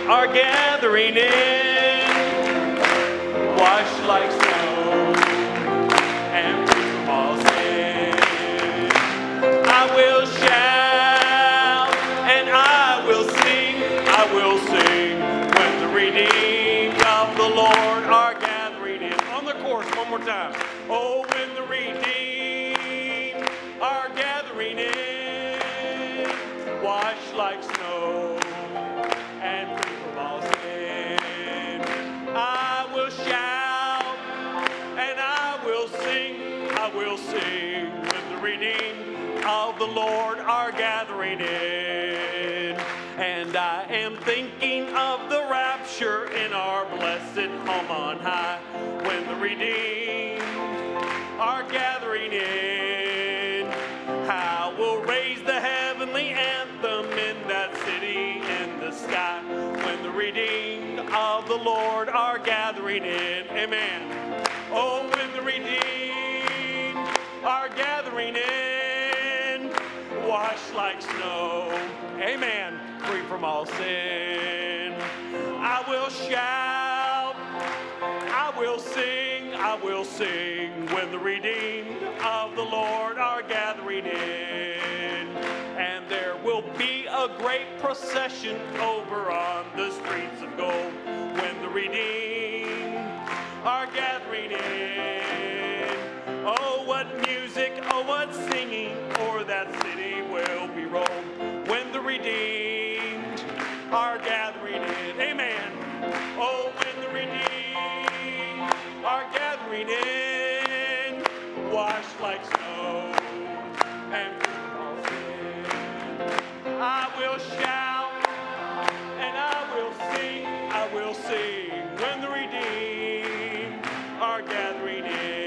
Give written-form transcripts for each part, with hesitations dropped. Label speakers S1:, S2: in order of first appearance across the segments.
S1: are gathering in, washed like snow and free from all sin. I will shout and I will sing when the redeemed of the Lord are gathering in. On the chorus, one more time. Oh, when the redeemed are gathering in, washed like snow and free from all sin. I will shout and I will sing when the redeemed of the Lord are gathering in. And I am thinking of the rapture in our blessed home on high, when the redeemed are gathering in. How we'll raise the heavenly anthem in that city in the sky, when the redeemed of the Lord are gathering in. Amen. Oh, when the redeemed are gathering in, washed like snow. Amen. Free from all sin. I will shout, I will sing when the redeemed of the Lord are gathering in. And there will be a great procession over on the streets of gold, when the redeemed are gathering in. Oh, what music, oh, what singing, for that city will be rolled, when the redeemed are gathering in. Amen. Oh, when the redeemed are gathering in, washed like snow and free from all sin. I will shout and I will sing when the redeemed are gathering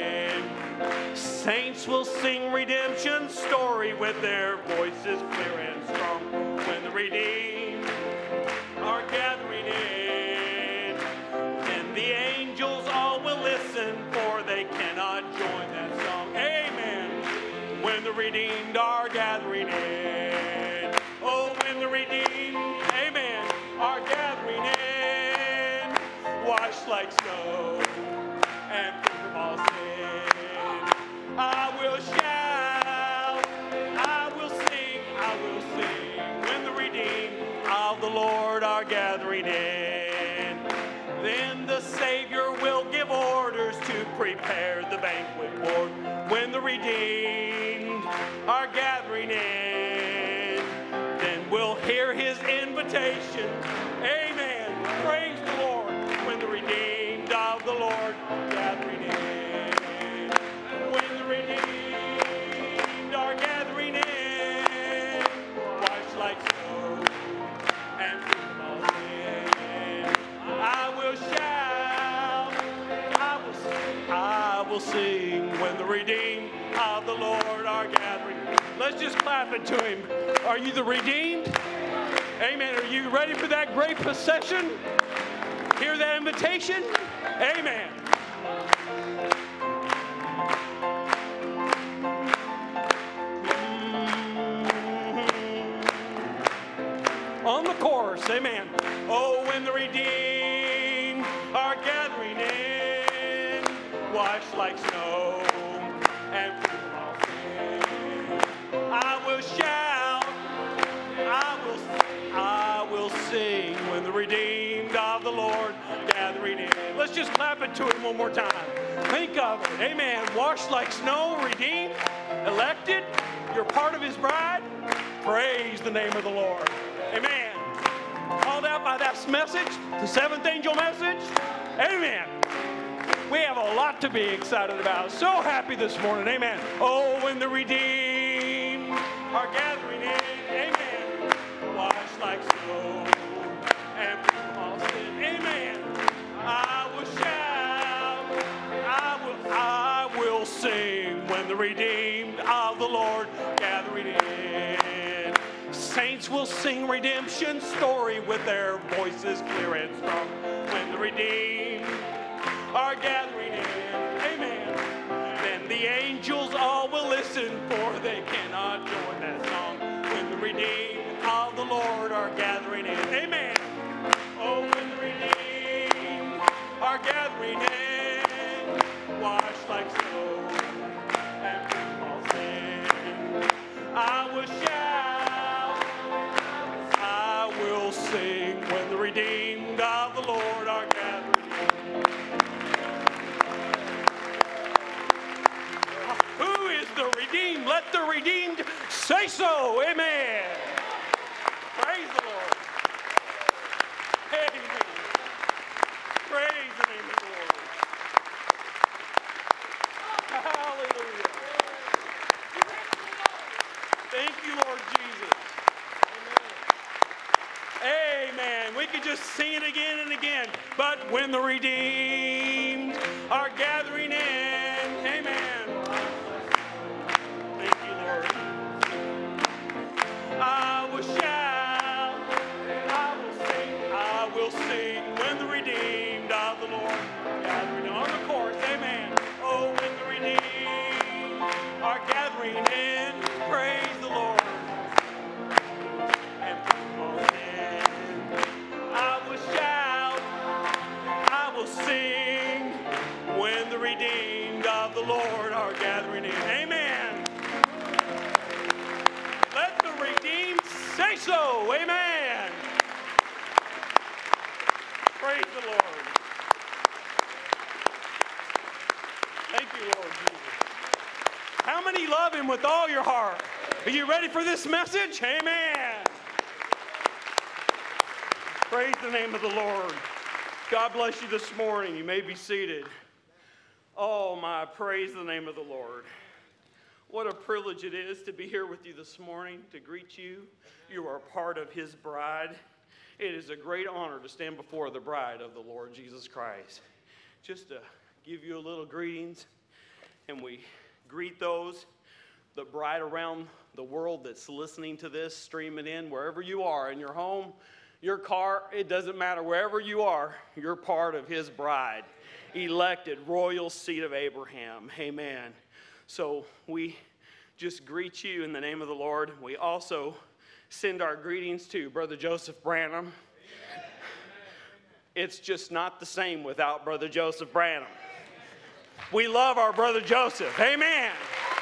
S1: in. Saints will sing redemption's story with their voices clear and strong, when the redeemed are gathering in. And the angels all will listen, for they cannot join that song. Amen. When the redeemed are gathering in. Oh, when the redeemed, amen, are gathering in, washed like snow and free from all sin. I will shout, I will sing when the redeemed of the Lord are gathering in. Then the Savior will give orders to prepare the banquet board, when the redeemed are gathering in. Then we'll hear his invitation. Amen. Praise the Lord, when the redeemed of the Lord are gathering in. When the redeemed are gathering in, washed like snow and free from all sin. I will shout, I will sing when the redeemed of the Lord are gathering. Let's just clap it to him. Are you the redeemed? Amen. Are you ready for that great procession? Hear that invitation? Amen. On the chorus, amen. Oh, when the redeemed are gathering in, washed like snow and free from all sin. I will shout, I will sing when the redeemed of the Lord gathering in. Let's just clap it to him one more time. Think of it, amen. Washed like snow, redeemed, elected, you're part of his bride. Praise the name of the Lord. Amen. Called out by that message, the seventh angel message. Amen. We have a lot to be excited about. So happy this morning. Amen. Oh, when the redeemed are gathering in. Amen. Washed like snow and free from all sin. Amen. I will shout. I will sing when the redeemed of the Lord gathering in. Saints will sing redemption's story with their voices clear and strong, when the redeemed are gathering in. Amen. Then the angels all will listen, for they cannot join that song, when the redeemed of the Lord are gathering in. Amen. Oh, gathering in, washed like snow and free from sin. I will shout, I will sing when the redeemed of the Lord are gathered in. Who is the redeemed? Let the redeemed say so. Amen. Praise the Lord. Amen. Praise the name of the Lord. Hallelujah. Thank you, Lord Jesus. Amen. We could just sing it again and again. But when the redeemed are gathering in, amen. Thank you, Lord. I will shout, I will sing when the redeemed of the Lord are gathering on the course, amen. Oh, when the redeemed are gathering in, praise the Lord. And I will shout, I will sing when the redeemed of the Lord are gathering in, amen. Let the redeemed say so, amen. Praise the Lord. Thank you, Lord Jesus. How many love him with all your heart? Are you ready for this message? Amen. Praise the name of the Lord. God bless you this morning. You may be seated. Oh, my, praise the name of the Lord. What a privilege it is to be here with you this morning, to greet you. You are part of his bride. It is a great honor to stand before the bride of the Lord Jesus Christ. Just to give you a little greetings, and we greet those, the bride around the world that's listening to this, streaming in, wherever you are, in your home, your car, it doesn't matter. Wherever you are, you're part of his bride, elected, royal seed of Abraham. Amen. So we just greet you in the name of the Lord. We also send our greetings to Brother Joseph Branham. It's just not the same without Brother Joseph Branham. We love our Brother Joseph. Amen.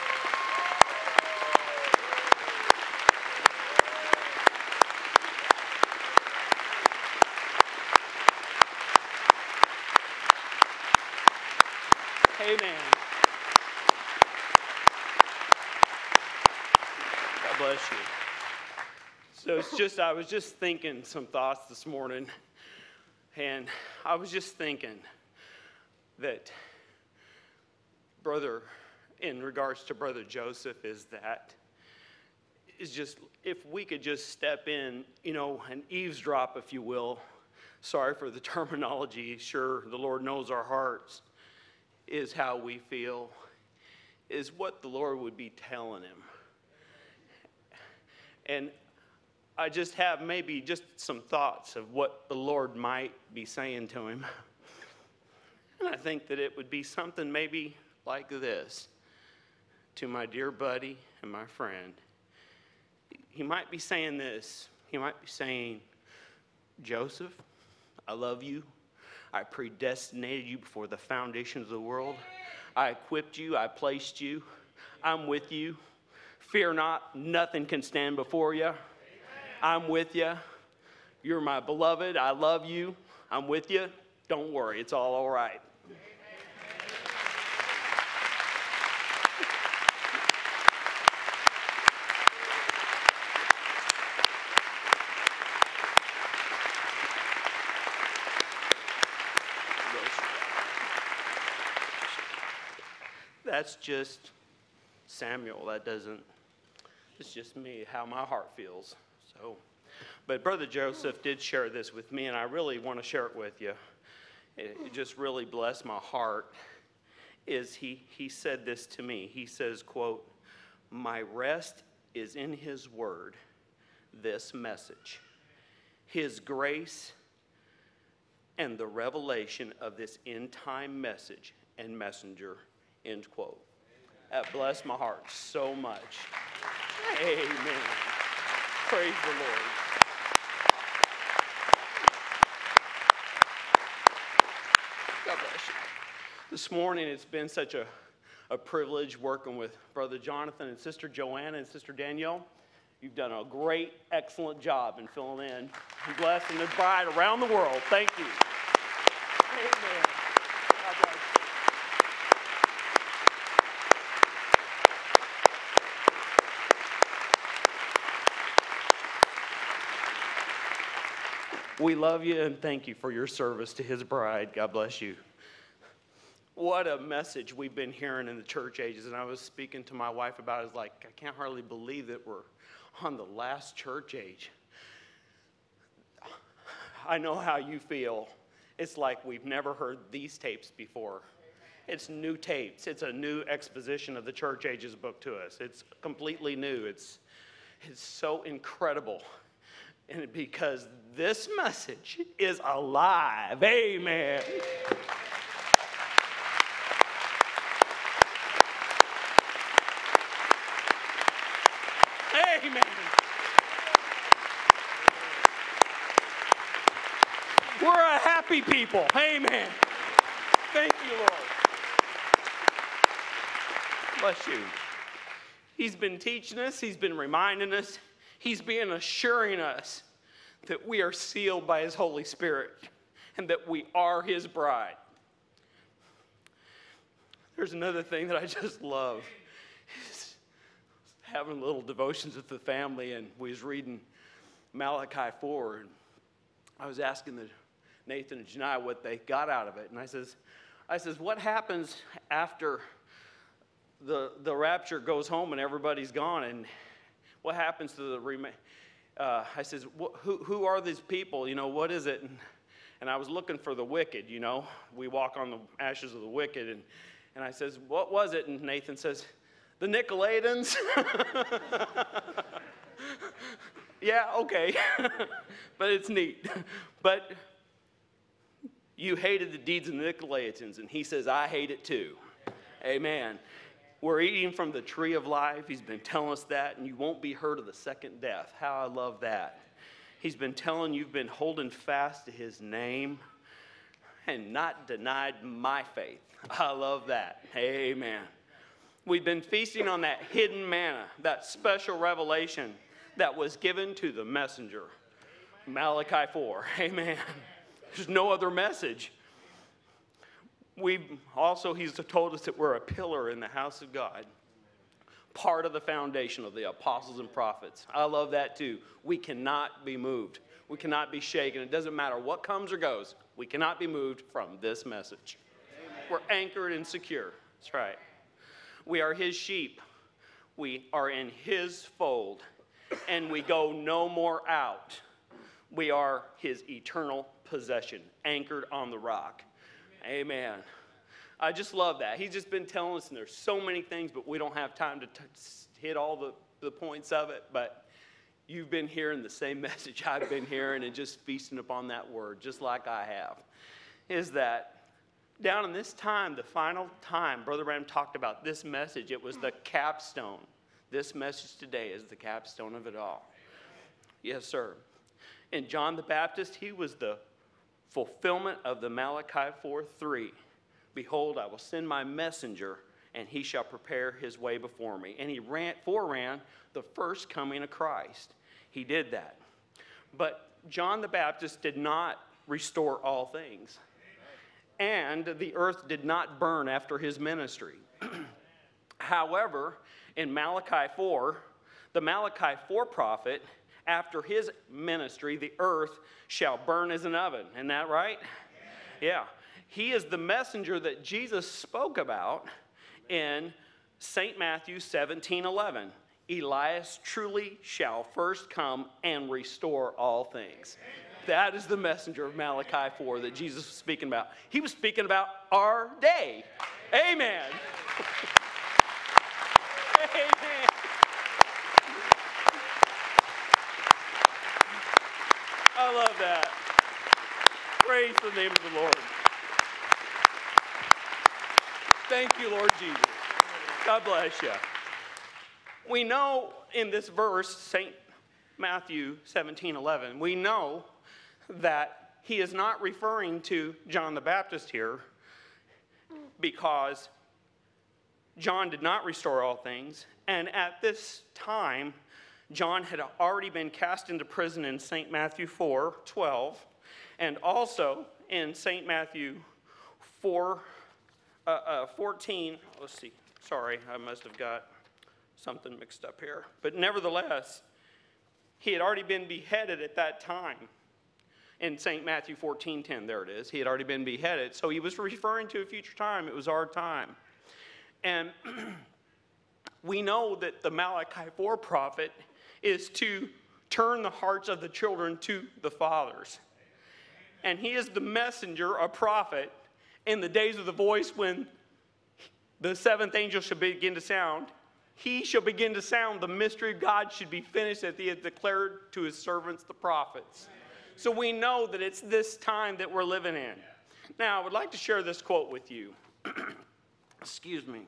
S1: Amen. God bless you. So I was just thinking some thoughts this morning, and I was just thinking that in regards to Brother Joseph, is just, if we could just step in, and eavesdrop, if you will. Sorry for the terminology. Sure, the Lord knows our hearts, is how we feel, is what the Lord would be telling him. And I just have maybe just some thoughts of what the Lord might be saying to him. And I think that it would be something maybe like this. To my dear buddy and my friend, he might be saying this. He might be saying, Joseph, I love you. I predestinated you before the foundations of the world. I equipped you. I placed you. I'm with you. Fear not, nothing can stand before you. I'm with you. You're my beloved. I love you. I'm with you. Don't worry. It's all right. That's just Samuel. It's just me, how my heart feels. So, but Brother Joseph did share this with me, and I really want to share it with you. It just really blessed my heart. He said this to me. He says, quote, my rest is in his word, this message, his grace, and the revelation of this end time message and messenger, end quote. That blessed my heart so much. Amen. Praise the Lord. God bless you. This morning, it's been such a privilege working with Brother Jonathan and Sister Joanna and Sister Danielle. You've done a great, excellent job in filling in and blessing the bride around the world. Thank you. Amen. God bless you. We love you and thank you for your service to his bride. God bless you. What a message we've been hearing in the church ages. And I was speaking to my wife about it. It's like, I can't hardly believe that we're on the last church age. I know how you feel. It's like we've never heard these tapes before. It's new tapes. It's a new exposition of the church ages book to us. It's completely new. It's so incredible. And because this message is alive. Amen. Amen. We're a happy people. Amen. Thank you, Lord. Bless you. He's been teaching us. He's been reminding us. He's been assuring us that we are sealed by his Holy Spirit and that we are his bride. There's another thing that I just love. Having little devotions with the family, and we was reading Malachi 4, and I was asking Nathan and Janai what they got out of it, and I says, what happens after the rapture goes home and everybody's gone, and what happens to the I says, who are these people? You know, what is it? And I was looking for the wicked. You know, we walk on the ashes of the wicked, and I says, what was it? And Nathan says, the Nicolaitans. Yeah, okay. But it's neat. But you hated the deeds of the Nicolaitans, and he says, I hate it too. Amen. We're eating from the tree of life. He's been telling us that, and you won't be hurt of the second death. How I love that. He's been telling you've been holding fast to his name and not denied my faith. I love that. Amen. We've been feasting on that hidden manna, that special revelation that was given to the messenger. Malachi 4. Amen. There's no other message. He's told us that we're a pillar in the house of God. Part of the foundation of the apostles and prophets. I love that too. We cannot be moved. We cannot be shaken. It doesn't matter what comes or goes. We cannot be moved from this message. Amen. We're anchored and secure. That's right. We are his sheep. We are in his fold. And we go no more out. We are his eternal possession, anchored on the rock. Amen. I just love that. He's just been telling us, and there's so many things, but we don't have time to hit all the points of it. But you've been hearing the same message I've been hearing and just feasting upon that word, just like I have. Is that down in this time, the final time, Brother Branham talked about this message. It was the capstone. This message today is the capstone of it all. Yes, sir. And John the Baptist, he was the fulfillment of the Malachi 4:3. Behold, I will send my messenger, and he shall prepare his way before me. And he foreran the first coming of Christ. He did that. But John the Baptist did not restore all things. And the earth did not burn after his ministry. However, in Malachi 4, the Malachi 4 prophet, after his ministry, the earth shall burn as an oven. Isn't that right? Yeah. He is the messenger that Jesus spoke about in St. Matthew 17:11. Elias truly shall first come and restore all things. That is the messenger of Malachi 4 that Jesus was speaking about. He was speaking about our day. Amen. Amen. I love that. Praise the name of the Lord. Thank you, Lord Jesus. God bless you. We know in this verse, St. Matthew 17:11, we know that he is not referring to John the Baptist here, because John did not restore all things. And at this time, John had already been cast into prison in St. Matthew 4:12, and also in St. Matthew 4:14. Let's see. Sorry, I must have got something mixed up here. But nevertheless, he had already been beheaded at that time. In St. Matthew 14:10, there it is. He had already been beheaded. So he was referring to a future time. It was our time. And we know that the Malachi 4 prophet is to turn the hearts of the children to the fathers. And he is the messenger, a prophet, in the days of the voice when the seventh angel shall begin to sound. He shall begin to sound. The mystery of God should be finished that he had declared to his servants, the prophets. So we know that it's this time that we're living in. Now, I would like to share this quote with you. Excuse me.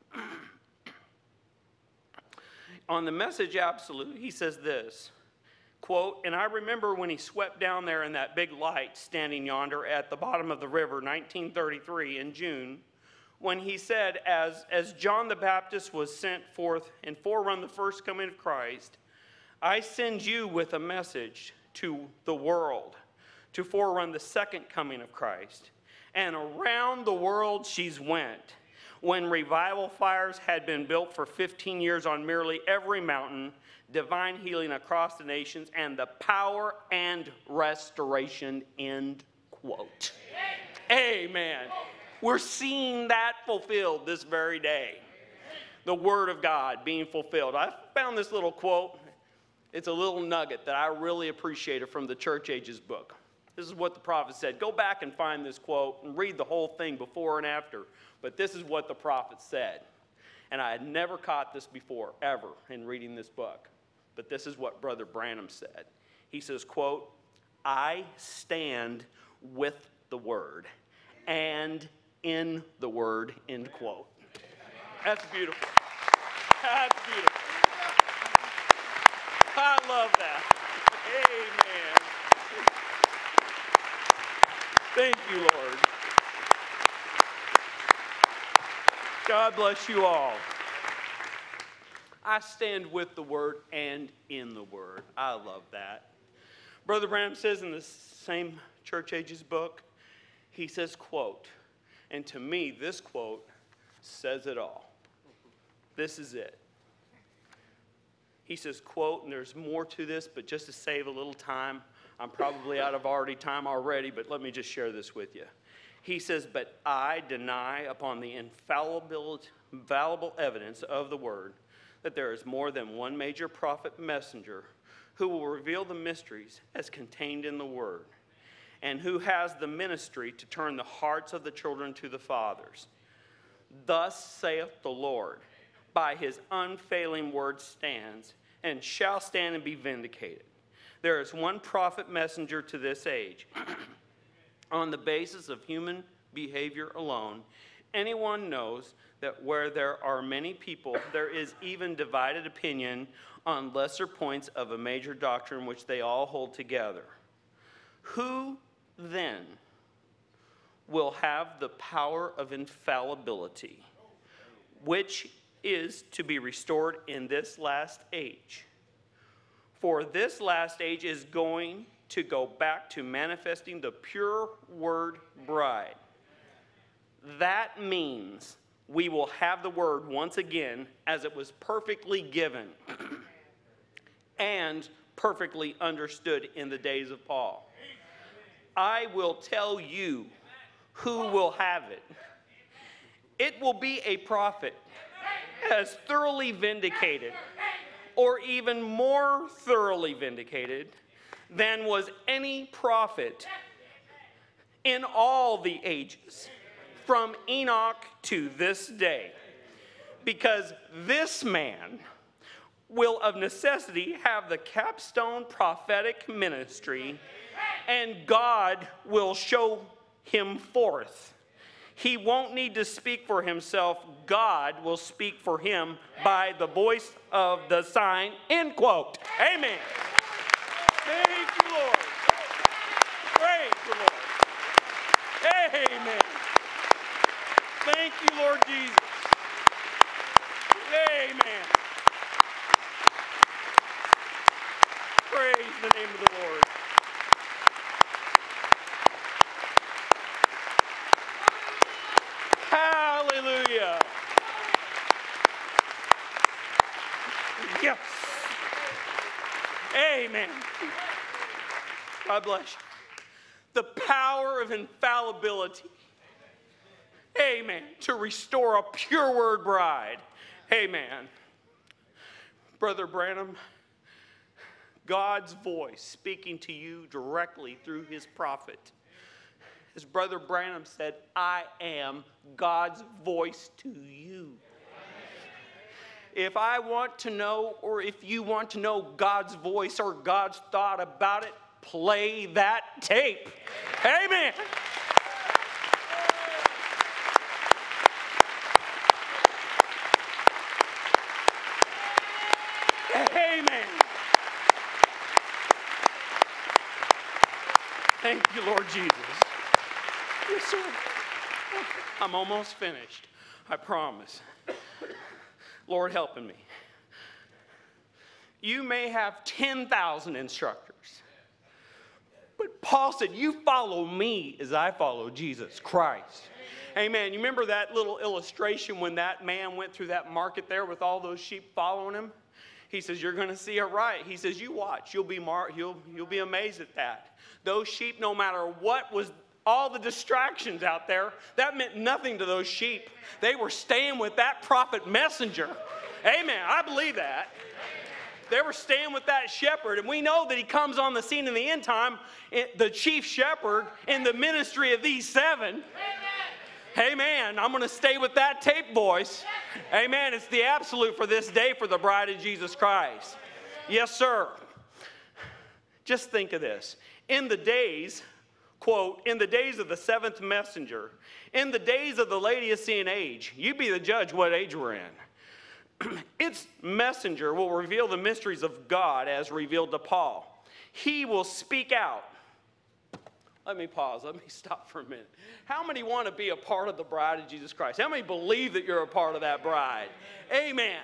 S1: On the Message Absolute, he says this, quote, "And I remember when he swept down there in that big light standing yonder at the bottom of the river, 1933 in June, when he said, as John the Baptist was sent forth and forerun the first coming of Christ, I send you with a message to the world to forerun the second coming of Christ. And around the world she's went. When revival fires had been built for 15 years on nearly every mountain, divine healing across the nations, and the power and restoration," end quote. Amen. We're seeing that fulfilled this very day. The Word of God being fulfilled. I found this little quote. It's a little nugget that I really appreciated from the Church Ages book. This is what the prophet said. Go back and find this quote and read the whole thing before and after. But this is what the prophet said. And I had never caught this before, ever, in reading this book. But this is what Brother Branham said. He says, quote, "I stand with the Word and in the Word," end quote. That's beautiful. That's beautiful. I love that. Amen. Thank you, Lord. God bless you all. I stand with the Word and in the Word. I love that. Brother Branham says in the same Church Ages book, he says, quote, and to me, this quote says it all. This is it. He says, quote, and there's more to this, but just to save a little time, I'm probably out of time already, but let me just share this with you. He says, "But I deny upon the infallible evidence of the Word that there is more than one major prophet messenger who will reveal the mysteries as contained in the Word, and who has the ministry to turn the hearts of the children to the fathers. Thus saith the Lord, by his unfailing word stands, and shall stand and be vindicated. There is one prophet messenger to this age. On the basis of human behavior alone, anyone knows that where there are many people, there is even divided opinion on lesser points of a major doctrine which they all hold together. Who then will have the power of infallibility, which is to be restored in this last age? For this last age is going to go back to manifesting the pure word bride. That means we will have the word once again as it was perfectly given and perfectly understood in the days of Paul. I will tell you who will have it. It will be a prophet as thoroughly vindicated, or even more thoroughly vindicated than was any prophet in all the ages, from Enoch to this day. Because this man will of necessity have the capstone prophetic ministry, and God will show him forth. He won't need to speak for himself. God will speak for him by the voice of the sign, end quote. Amen. Thank you, Lord. Praise the Lord. Amen. Thank God bless you. The power of infallibility. Amen. To restore a pure word bride. Amen. Brother Branham, God's voice speaking to you directly through his prophet. As Brother Branham said, I am God's voice to you. If I want to know, or if you want to know God's voice or God's thought about it, play that tape. Amen. Amen. Thank you, Lord Jesus. Yes, sir. I'm almost finished. I promise. Lord helping me. You may have 10,000 instructors. But Paul said, you follow me as I follow Jesus Christ. Amen. You remember that little illustration when that man went through that market there with all those sheep following him? He says, you're going to see it right. He says, you watch. You'll be amazed at that. Those sheep, no matter what was all the distractions out there, that meant nothing to those sheep. They were staying with that prophet messenger. Amen. I believe that. They were staying with that shepherd, and we know that he comes on the scene in the end time, the chief shepherd in the ministry of these 7. Amen. I'm going to stay with that tape voice. Amen. It's the absolute for this day for the bride of Jesus Christ. Yes, sir. Just think of this. In the days, quote, in the days of the 7th messenger, in the days of the Laodicean age, you be the judge what age we're in. Its messenger will reveal the mysteries of God as revealed to Paul. He will speak out. Let me pause. Let me stop for a minute. How many want to be a part of the bride of Jesus Christ? How many believe that you're a part of that bride? Amen.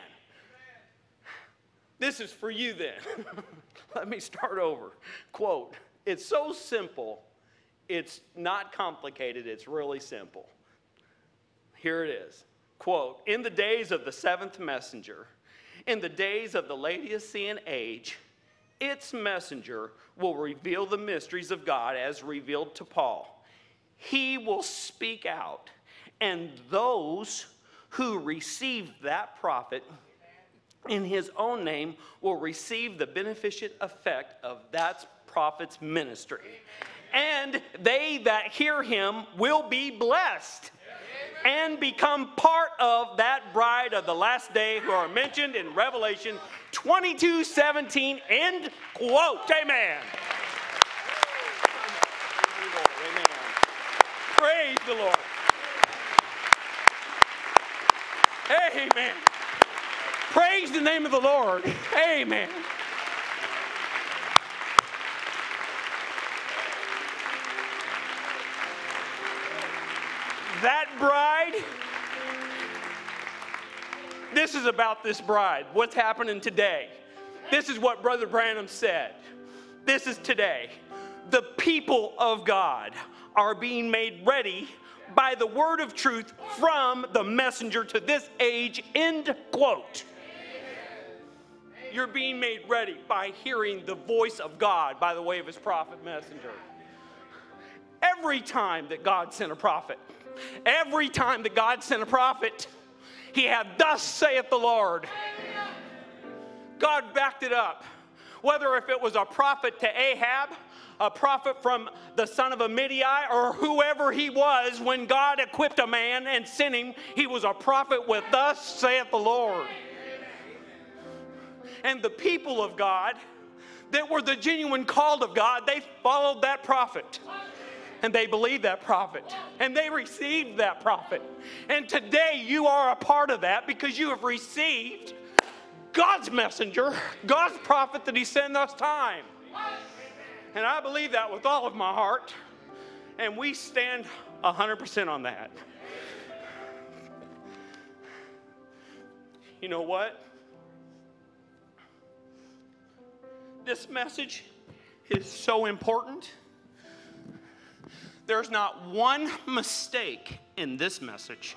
S1: This is for you then. Let me start over. Quote, it's so simple. It's not complicated. It's really simple. Here it is. Quote, in the days of the 7th messenger, in the days of the Laodicean age, its messenger will reveal the mysteries of God as revealed to Paul. He will speak out, and those who receive that prophet in his own name will receive the beneficent effect of that prophet's ministry. And they that hear him will be blessed and become part of that bride of the last day who are mentioned in Revelation 22:17, end quote. Amen. Amen. Praise the Lord. Amen. Praise the name of the Lord. Amen. That bride, this is about this bride. What's happening today? This is what Brother Branham said. This is today. The people of God are being made ready by the word of truth from the messenger to this age, end quote. You're being made ready by hearing the voice of God by the way of his prophet messenger. Every time that God sent a prophet, every time that God sent a prophet, he had, thus saith the Lord. God backed it up. Whether if it was a prophet to Ahab, a prophet from the son of Amidai, or whoever he was, when God equipped a man and sent him, he was a prophet with, thus saith the Lord. And the people of God that were the genuine called of God, they followed that prophet. And they believed that prophet. And they received that prophet. And today you are a part of that because you have received God's messenger, God's prophet that he sent us time. And I believe that with all of my heart. And we stand 100% on that. You know what? This message is so important. There's not one mistake in this message.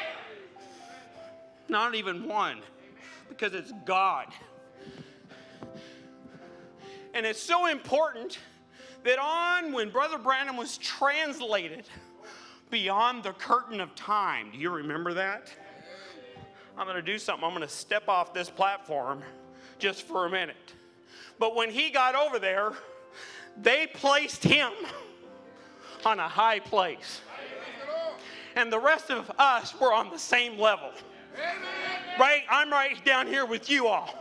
S1: Not even one. Because it's God. And it's so important that on when Brother Branham was translated beyond the curtain of time, do you remember that? I'm going to do something. I'm going to step off this platform just for a minute. But when he got over there, they placed him on a high place. And the rest of us were on the same level. Right? I'm right down here with you all.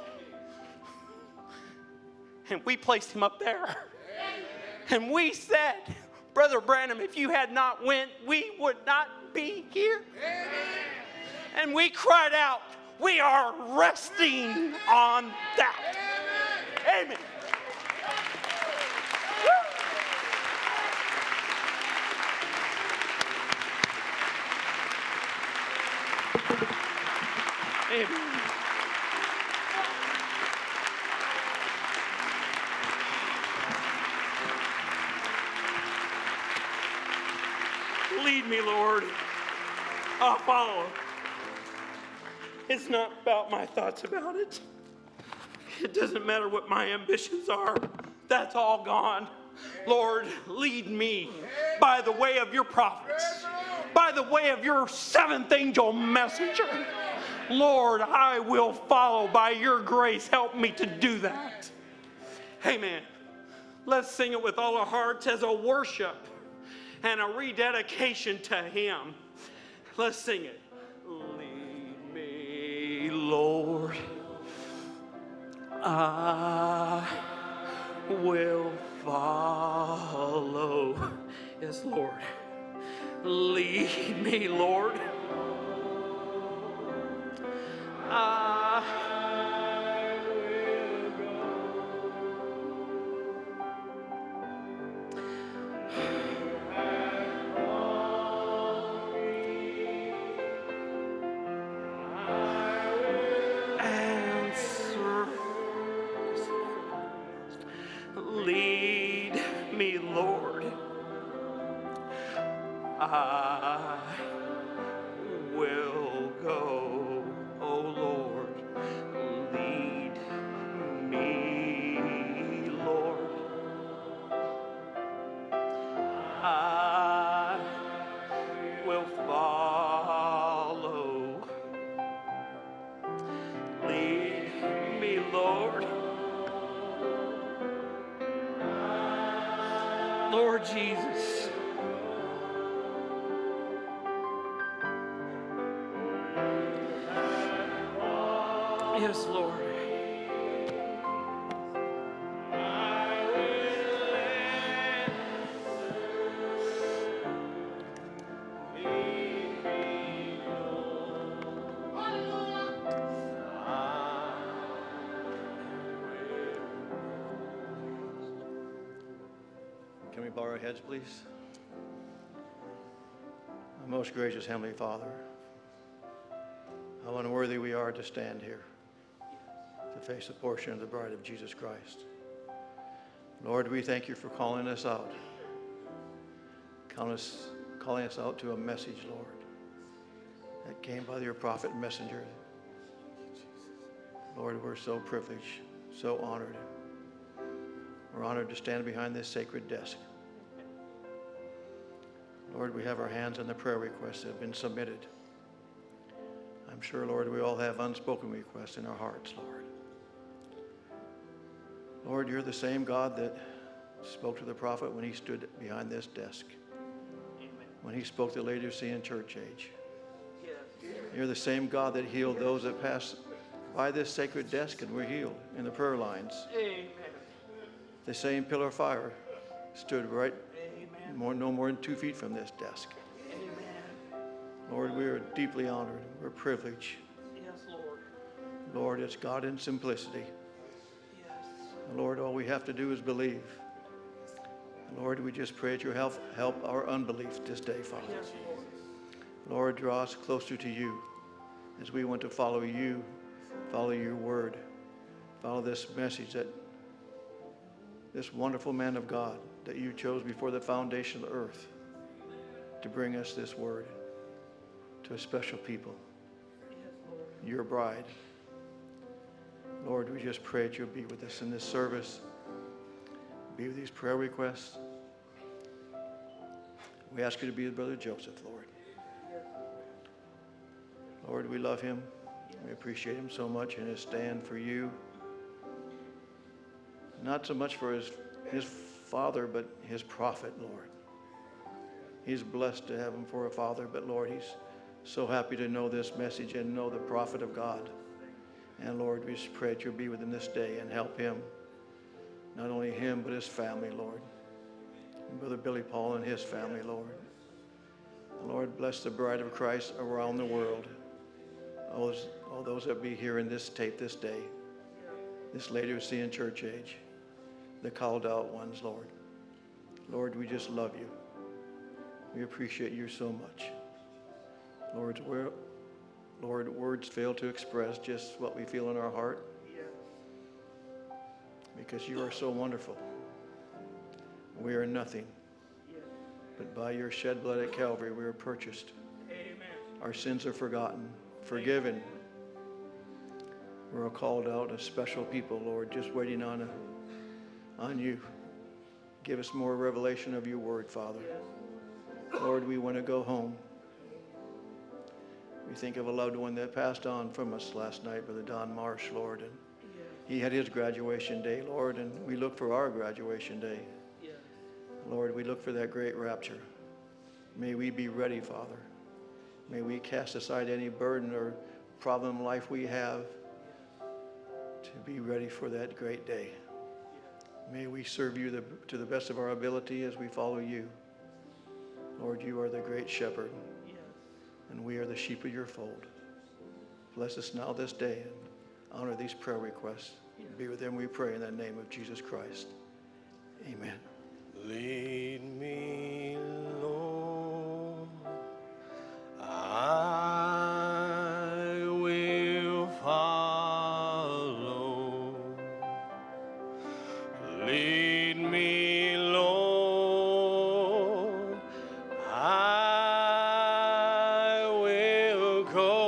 S1: And we placed him up there. And we said, Brother Branham, if you had not went, we would not be here. And we cried out, we are resting on that. Amen. Amen. Lead me, Lord. I'll follow. It's not about my thoughts about it. It doesn't matter what my ambitions are. That's all gone. Lord, lead me by the way of your prophets, by the way of your seventh angel messenger. Lord, I will follow by your grace. Help me to do that. Amen. Let's sing it with all our hearts as a worship and a rededication to him. Let's sing it. Lead me, Lord. I will follow. Yes, Lord. Lead me, Lord. I will go. Answer. Lead me, Lord. I will go, oh Lord, lead me, Lord. I will follow. Lead me, Lord. Lord Jesus. Yes, Lord.
S2: Can we bow our heads, please? Our most gracious Heavenly Father, how unworthy we are to stand here to face a portion of the bride of Jesus Christ. Lord, we thank you for calling us out. Calling us out to a message, Lord, that came by your prophet and messenger. Lord, we're so privileged, so honored. We're honored to stand behind this sacred desk. Lord, we have our hands on the prayer requests that have been submitted. I'm sure, Lord, we all have unspoken requests in our hearts, Lord. Lord, you're the same God that spoke to the prophet when he stood behind this desk. Amen. When he spoke to the Laodicean church age. Yes. You're the same God that healed those that passed by this sacred desk and were healed in the prayer lines. Amen. The same pillar of fire stood right no more than 2 feet from this desk. Amen. Lord, we are deeply honored. We're privileged.
S1: Yes, Lord.
S2: Lord, it's God in simplicity.
S1: Yes.
S2: Lord, all we have to do is believe. Lord, we just pray that you help our unbelief this day, Father.
S1: Yes, Lord.
S2: Lord, draw us closer to you as we want to follow you, follow your word, follow this message that this wonderful man of God that you chose before the foundation of the earth to bring us this word to a special people, your bride. Lord, we just pray that you'll be with us in this service. be with these prayer requests. We ask you to be with Brother Joseph, Lord. Lord, we love him. We appreciate him so much in his stand for you. Not so much for his father, but his prophet, Lord. He's blessed to have him for a father, but Lord, he's so happy to know this message and know the prophet of God. And Lord, we just pray that you'll be with him this day and help him. Not only him, but his family, Lord. And Brother Billy Paul and his family, Lord. Lord, bless the bride of Christ around the world. All those that be here in this tape this day, this Laodicean church age, the called out ones, Lord. Lord, we just love you. We appreciate you so much. Lord, words fail to express just what we feel in our heart, because you are so wonderful. We are nothing, but by your shed blood at Calvary, we are purchased. Amen. Our sins are forgotten, forgiven. We're all called out, a special people, Lord, just waiting on you. Give us more revelation of your word, Father. Lord, we want to go home. We think of a loved one that passed on from us last night, Brother Don Marsh, Lord, and he had his graduation day, Lord, and we look for our graduation day. Lord, we look for that great rapture. May we be ready, Father. May we cast aside any burden or problem in life we have to be ready for that great day. May we serve you to the best of our ability as we follow you. Lord, you are the great shepherd, and we are the sheep of your fold. Bless us now this day and honor these prayer requests. Be with them, we pray, in the name of Jesus Christ. Amen.
S3: Lead me, Lord, I will follow. Lead me, Lord, I will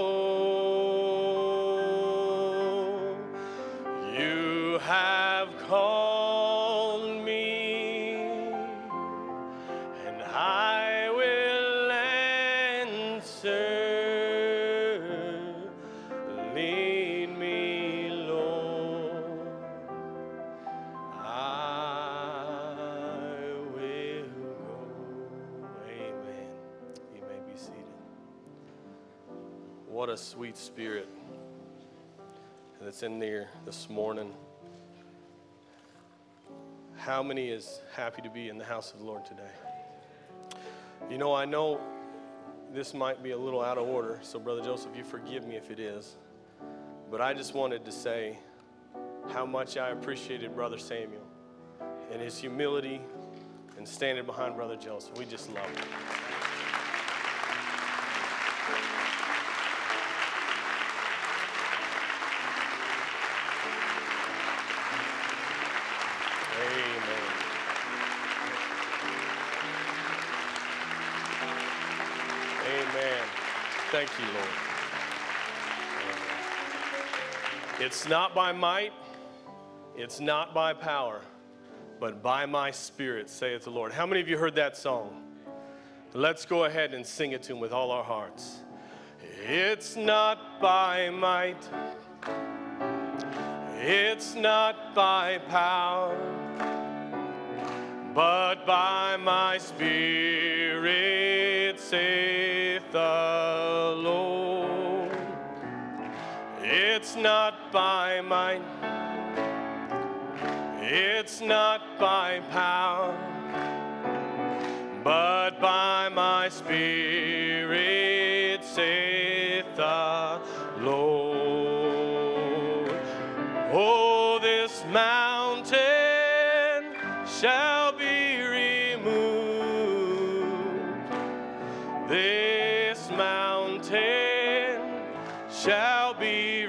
S3: go. You have called me, and I will answer. Lead me, Lord, I will go. Amen. You may be seated. What a sweet spirit that's in there this morning. How many is happy to be in the house of the Lord today? You know, I know this might be a little out of order, so Brother Joseph, you forgive me if it is. But I just wanted to say how much I appreciated Brother Samuel and his humility and standing behind Brother Joseph. We just love him. Amen. Thank you, Lord. It's not by might, it's not by power, but by my Spirit, saith the Lord. How many of you heard that song? Let's go ahead and sing it to him with all our hearts. It's not by might, it's not by power, but by my Spirit, saith the Lord. It's not by might, it's not by power, but by my Spirit, saith the Lord. Oh, this mountain shall be removed. This mountain shall be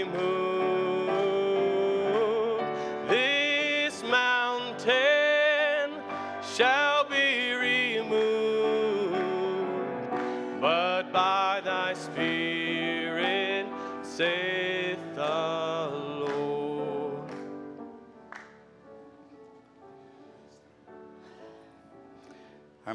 S3: removed. This mountain shall be removed. But by thy Spirit, saith the Lord.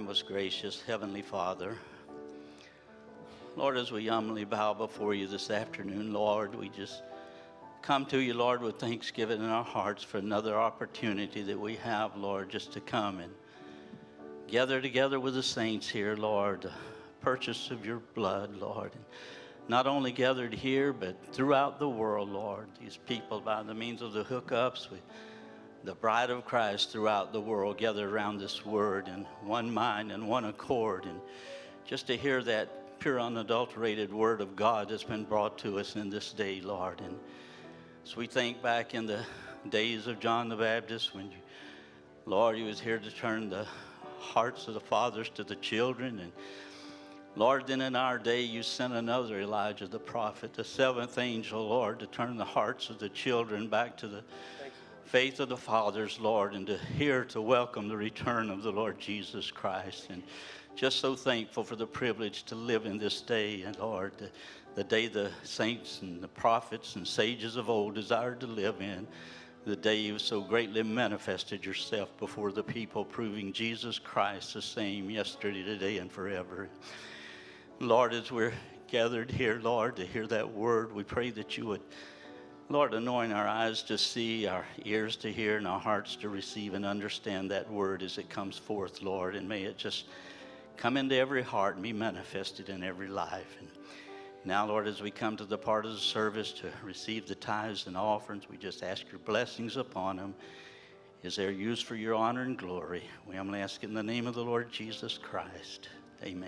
S4: most gracious Heavenly Father, Lord, as we humbly bow before you this afternoon, Lord, we just come to you, Lord, with thanksgiving in our hearts for another opportunity that we have, Lord, just to come and gather together with the saints here, Lord, purchase of your blood, Lord. And not only gathered here, but throughout the world, Lord, these people by the means of the hookups, the bride of Christ throughout the world gathered around this word in one mind and one accord. And just to hear that pure, unadulterated word of God that's been brought to us in this day, Lord. And as we think back in the days of John the Baptist, when, Lord, you was here to turn the hearts of the fathers to the children. And Lord, then in our day, you sent another Elijah the prophet, the seventh angel, Lord, to turn the hearts of the children back to the faith of the fathers, Lord, and to welcome the return of the Lord Jesus Christ. And just so thankful for the privilege to live in this day, and Lord, the day the saints and the prophets and sages of old desired to live in, the day you so greatly manifested yourself before the people, proving Jesus Christ the same yesterday, today, and forever. Lord, as we're gathered here, Lord, to hear that word, we pray that you would, Lord, anoint our eyes to see, our ears to hear, and our hearts to receive and understand that word as it comes forth, Lord. And may it just come into every heart and be manifested in every life. And now, Lord, as we come to the part of the service to receive the tithes and offerings, we just ask your blessings upon them as they're used for your honor and glory. We humbly ask in the name of the Lord Jesus Christ. Amen.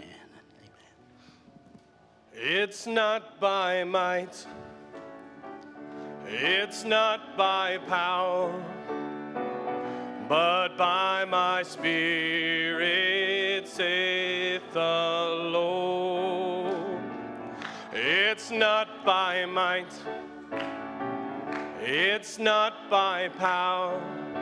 S3: It's not by might, it's not by power, but by my Spirit, saith the Lord. It's not by might, it's not by power,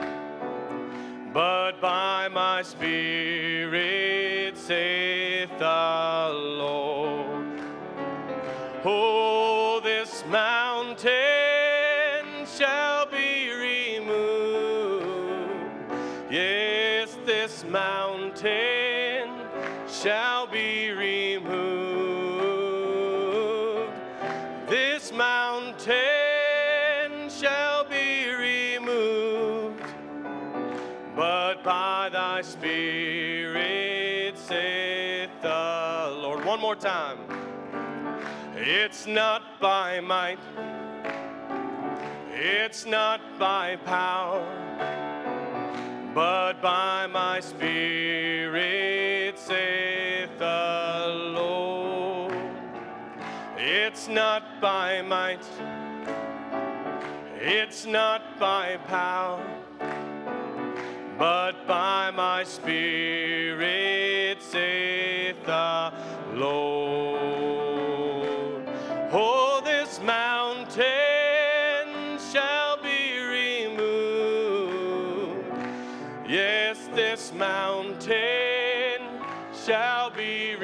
S3: but by my Spirit, saith the Lord. Oh, this mountain shall be removed. Yes, this mountain shall be removed. This mountain shall be removed. But by thy Spirit, saith the Lord. One more time. It's not by might, it's not by power, but by my Spirit, saith the Lord. It's not by might, it's not by power, but by my Spirit, saith the Lord. Oh, this mountain shall be removed. Yes, this mountain shall be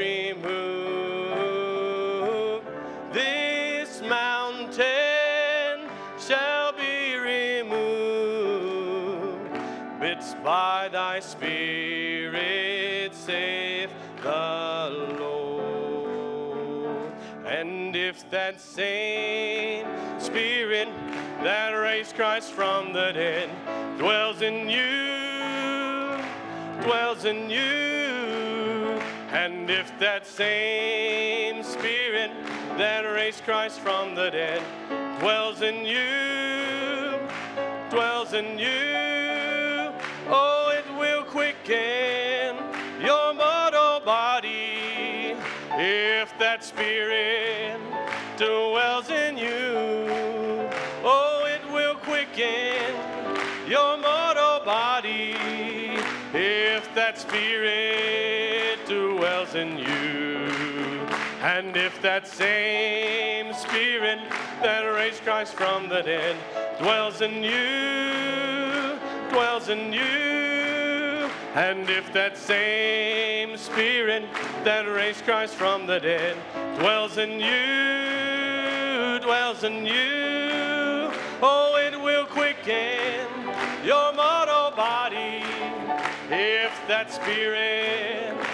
S3: removed. This mountain shall be removed. It's by thy Spirit, saith the Lord. And if that same Spirit that raised Christ from the dead dwells in you, and if that same Spirit that raised Christ from the dead dwells in you, oh, it will quicken your mortal body. If that Spirit dwells in you, oh, it will quicken your mortal body. If that Spirit dwells in you, and if that same Spirit that raised Christ from the dead dwells in you, and if that same Spirit that raised Christ from the dead dwells in you, oh, it will quicken your mortal body. If that Spirit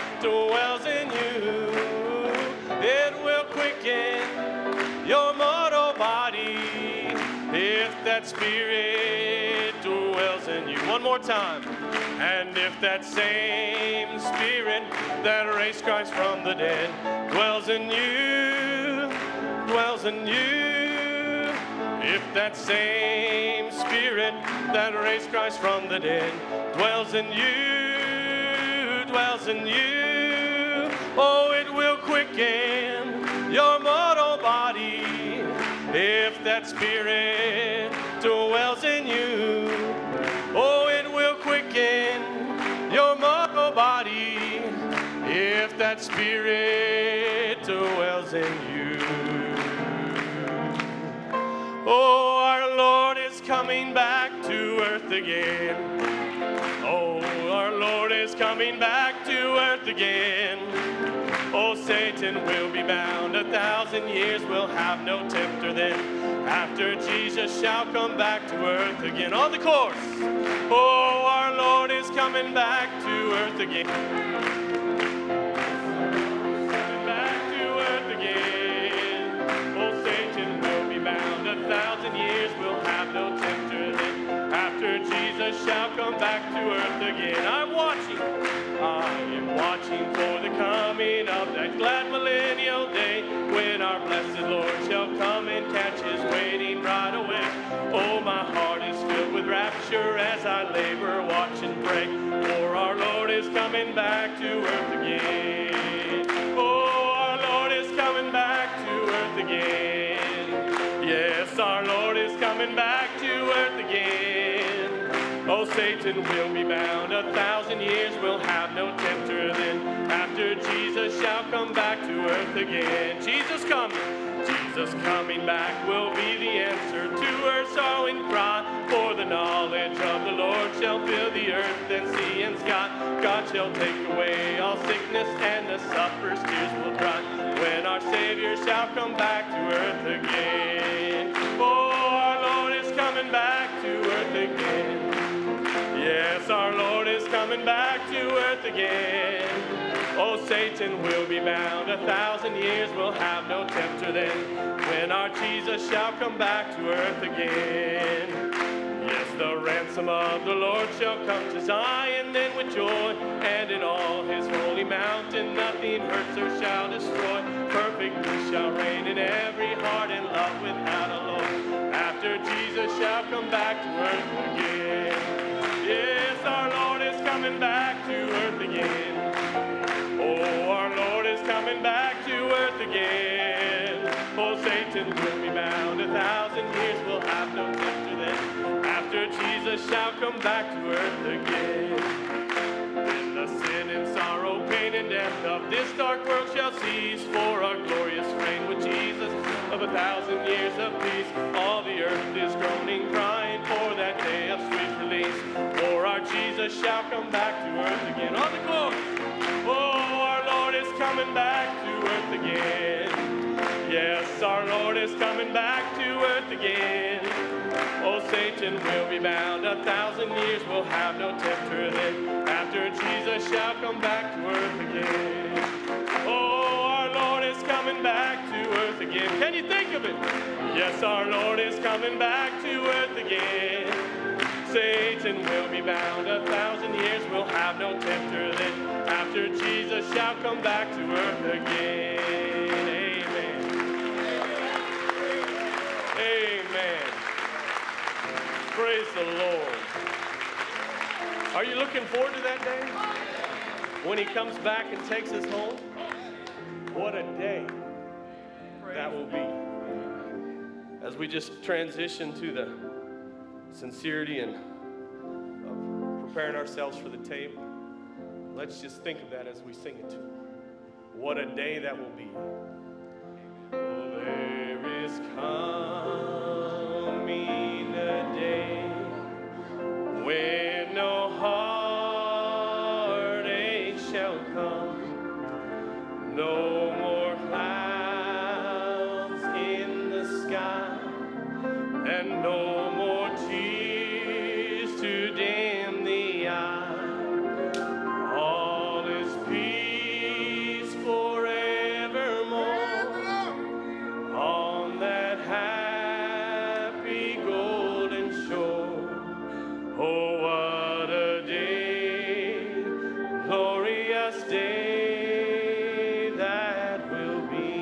S3: that Spirit dwells in you. One more time. And if that same Spirit that raised Christ from the dead dwells in you, dwells in you. If that same Spirit that raised Christ from the dead dwells in you, dwells in you, oh, it will quicken your mortal body. If that Spirit dwells in you, oh, it will quicken your mortal body. If that Spirit dwells in you. Oh, our Lord is coming back to earth again. Oh, our Lord is coming back to earth again. Oh, Satan will be bound 1,000 years, will have no tempter then. After Jesus shall come back to earth again. On the course. Oh, our Lord is coming back to earth again. Coming back to earth again. Oh, Satan will be bound 1,000 years, will have no tempter then. After Jesus shall come back to earth again. I am watching for the coming of that glad millennial day, when our blessed Lord shall come and catch his waiting right away. Oh, my heart is filled with rapture as I labor, watch and pray, for our Lord is coming back to earth again. Oh, our Lord is coming back to earth again. Yes, our Lord is coming back to earth again. Oh, Satan will be bound 1,000 years, will have no tempter then. After Jesus shall come back to earth again. Jesus coming back will be the answer to her sorrowing cry. For the knowledge of the Lord shall fill the earth and sea and sky. God shall take away all sickness, and the sufferer's tears will dry, when our Savior shall come back to earth again. Oh, our Lord is coming back to earth again. Yes, our Lord is coming back to earth again. Oh, Satan will be bound 1,000 years, will have no tempter then, when our Jesus shall come back to earth again. Yes, the ransom of the Lord shall come to Zion then with joy, and in all his holy mountain nothing hurts or shall destroy. Perfect peace shall reign in every heart, and love without a law, after Jesus shall come back to earth again. Yes, our Lord is coming back to earth again. Oh, our Lord is coming back to earth again. Oh, Satan will be bound 1,000 years, will have no tempter then. After Jesus shall come back to earth again. Then the sin and sorrow, pain and death of this dark world shall cease, for our glorious reign with Jesus of 1,000 years of peace. All the earth is groaning, crying for that day of sweet release. For our Jesus shall come back to earth again. On the course. Oh, our Lord is coming back to earth again. Yes, our Lord is coming back to earth again. Oh, Satan will be bound 1,000 years, will have no tempter then. After Jesus shall come back to earth again. Oh, our Lord is coming back to earth again. Can you think of it? Yes, our Lord is coming back to earth again. Satan will be bound 1,000 years, will have no tempter then. After Jesus shall come back to earth again. Amen. Amen. Praise the Lord. Are you looking forward to that day? When he comes back and takes us home? What a day that will be. As we just transition to the sincerity and of preparing ourselves for the table, let's just think of that as we sing it to him. What a day that will be. Oh, there is coming a day when no heartache shall come, no more clouds in the sky, and no more tears to dim the eye. All is peace forevermore on that happy golden glorious day that will be.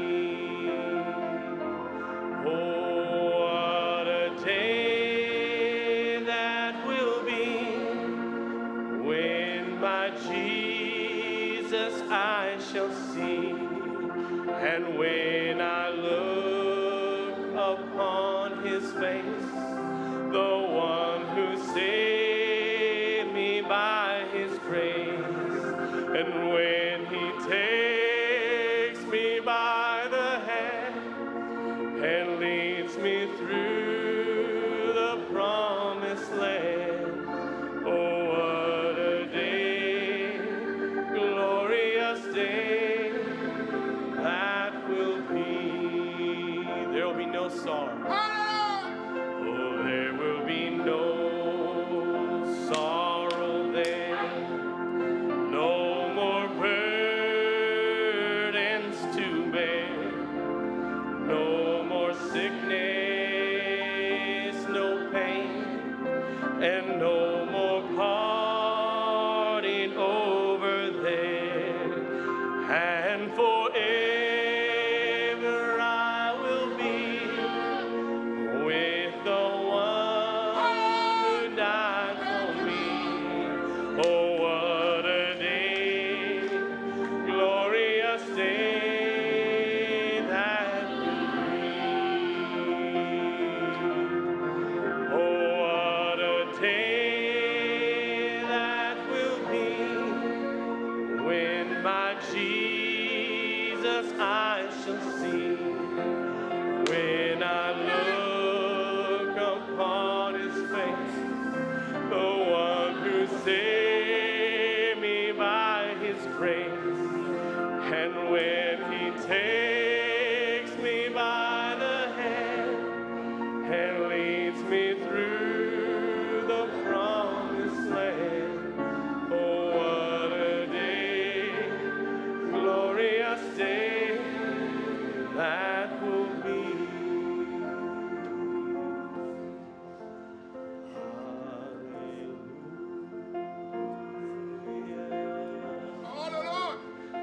S3: Oh, what a day that will be when my Jesus I shall see, and when I look upon his face, the one who saved me by his grace, and when he takes me by the hand and leads me through the promised land. Oh, what a day, glorious day that will be. There will be no sorrow. Oh, there will be no sorrow then, no more burdens to bear, no more sickness, no pain, and no more parting over there. And forever I will be with the one who died for me. Oh, what a day, glorious day that will be. Oh, what a day that will be when my Jesus I shall see, when I look upon his face, the one who saved me by his grace, and when he takes me by the hand and leads me through the promised land. Oh, what a day, glorious day that will be. Hallelujah.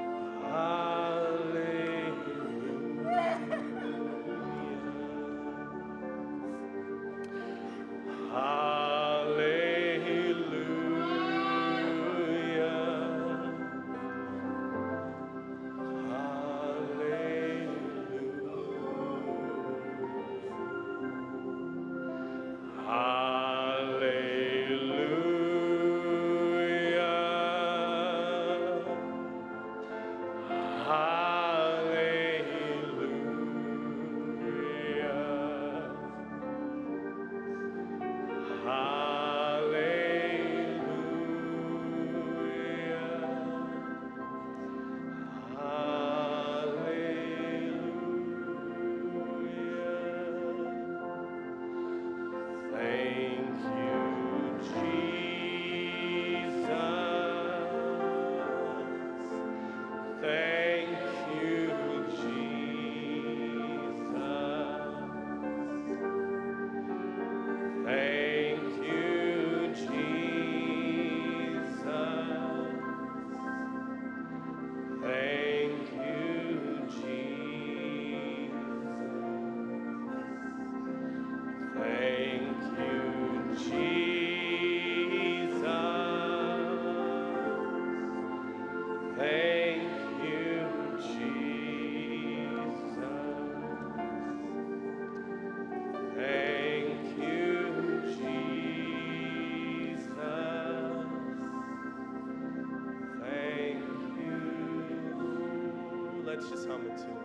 S3: Let's just hum it too.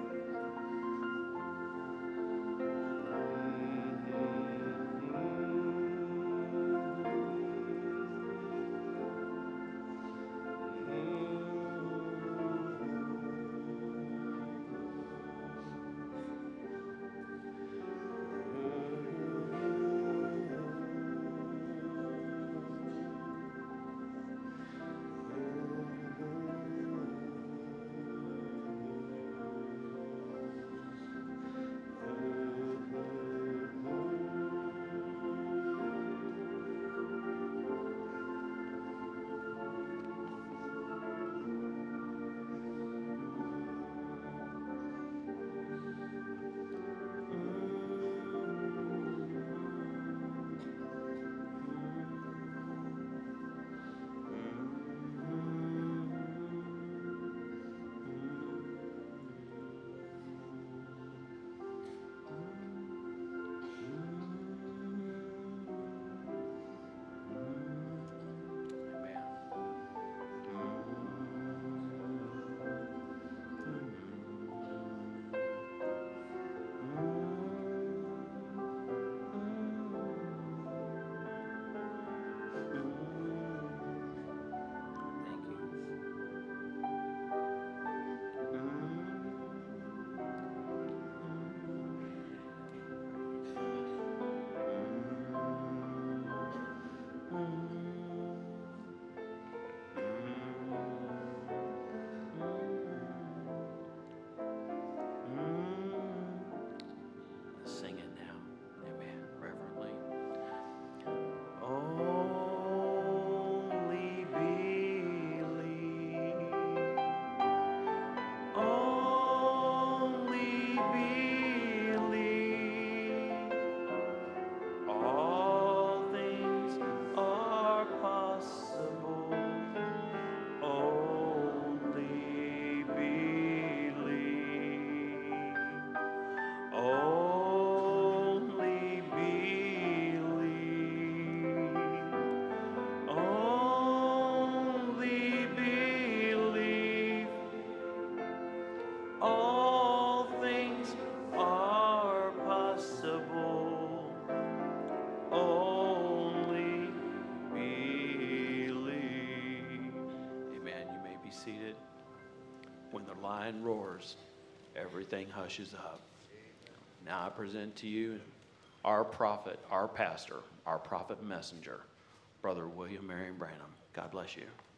S1: seated. When the lion roars, everything hushes up. Now I present to you our prophet, our pastor, our prophet messenger, Brother William Marion Branham. God bless you.